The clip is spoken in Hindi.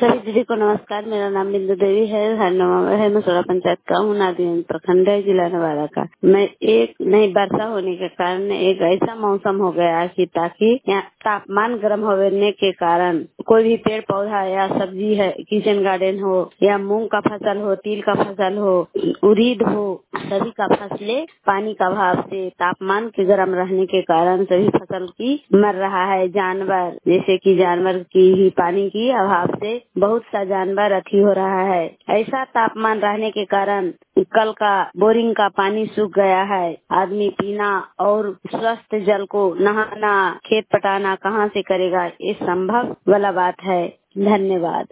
सभी दीदी को नमस्कार। मेरा नाम बिंदु देवी है। है मसोरा पंचायत का हूँ, नादिया प्रखंड है, जिला नवादा का। मैं एक नई वर्षा होने के कारण एक ऐसा मौसम हो गया है कि ताकि यहाँ तापमान गर्म होने के कारण कोई भी पेड़ पौधा या सब्जी है, किचन गार्डन हो या मूंग का फसल हो, तिल का फसल हो, उड़ीद हो, सभी का फसलें पानी का अभाव से तापमान के गर्म रहने के कारण सभी फसल की मर रहा है। जानवर जैसे कि जानवर की ही पानी की अभाव से बहुत सा जानवर अथी हो रहा है। ऐसा तापमान रहने के कारण कल का बोरिंग का पानी सूख गया है। आदमी पीना और स्वस्थ जल को नहाना, खेत पटाना कहाँ से करेगा? ये संभव वाला बात है। धन्यवाद।